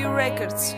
Records.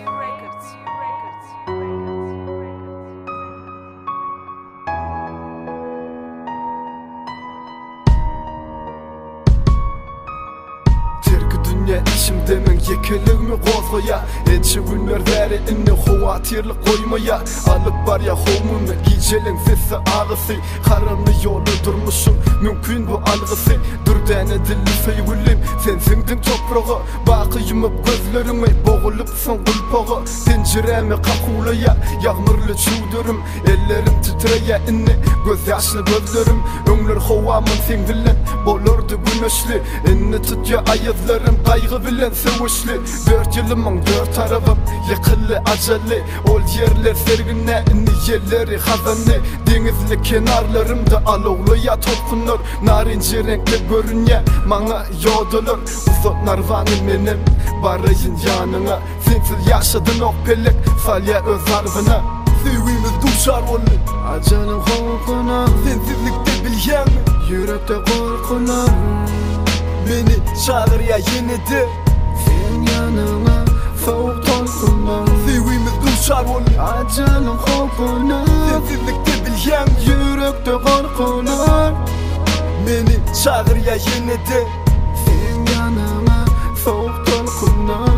Dünya içimdemin yekelimi qozgoya Etçi günlerderi inni hovatirli koymaya Alıp bar ya homunu giycelin sesi ağısı Karanlı yolu durmuşum mümkün bu algısı Dürdene dilli sevgilim sen sindin toprağı Bakıyımıp gözlerimi boğulupsun kulpağı Penceremi kakulaya yağmurlu çudurum Ellerim titreye inni göz yaşlı gözlerim Ömür hovamın sen bilen bolurdu güneşli Inni tutya ayızlarım kaygı bilen sevişli 4 yılımın 4 tarafım yıkıllı acele Ol yerler sergine inni yerleri hazanlı Denizli kenarlarımda alovluya tolkunlar Narinci renkli görünye bana yodulur Uzat narvanı benim barayın yanına Sensiz yaşadın ok pelek salya öz harfına Sevimiz duşar oldu acanın korkuna Sensizlikte bilgen yürekte korkuna Beni çağır ya yenidi sen yanına soğuk tolkuna Sevimiz duşar oldu acanın korkuna Sensizlikte bilgen yürekte korkuna Beni çağır ya yenidi sen yanına soğuk tolkuna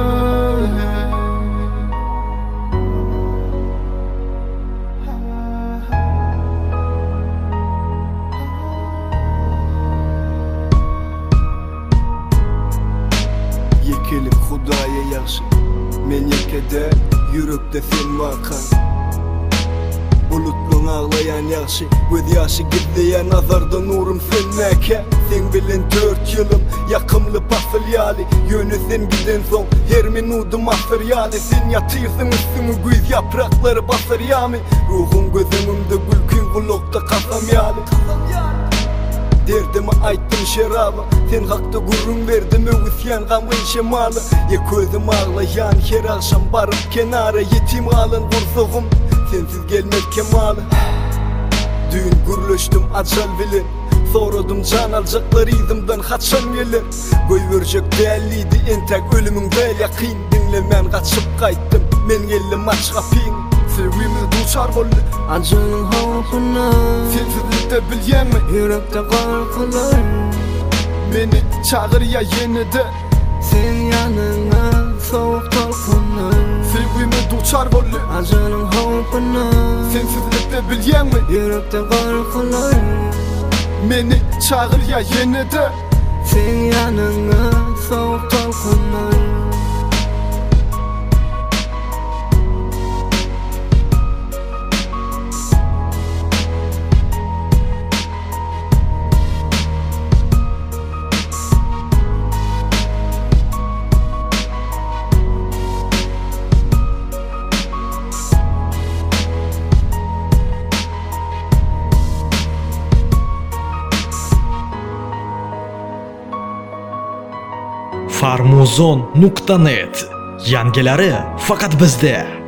Yekelim Hudaya yaxşı Men yekede yürekte sen vakan Bulutluğun ağlayan yaxşı Göz yaşı gizleyen nazarda nurum sönmeke Sen bilen 4 yılım yakımlı pasalyali Yönü sen giden son her minudum materyali Sen yatırsın üstümü güz yaprakları basar yami Ruhum gözümümde gülkün kulukta kasam yali Derdimi ayttım şeraba Sen hakta gurrun verdin öğüsyen gamgın şemalı Ya gözüm ağlayan her akşam barıp kenara Yetim alın vursuğum sensiz gelmez kemalı Düğün gürleştim acal bilin Soradım can alacaklar izimden kaçan gelir Göy verecek değerliydi entek ölümün değil yakin Dinlemen kaçıp kayttım men geldim aç kapıyın Sevgimiz duşar oldu Acının havfına Sensizlikte bilgen mi yürekte korkular Beni çağır ya yenidi sen yanına soğuk tolkunar Sevgimiz duşar oldu Acının havfına Sensizlikte bilgen mi yürekte korkular Beni çağır ya yenidi sen yanına soğuk tolkunar Farmuzon.net Yangileri faqat bizda.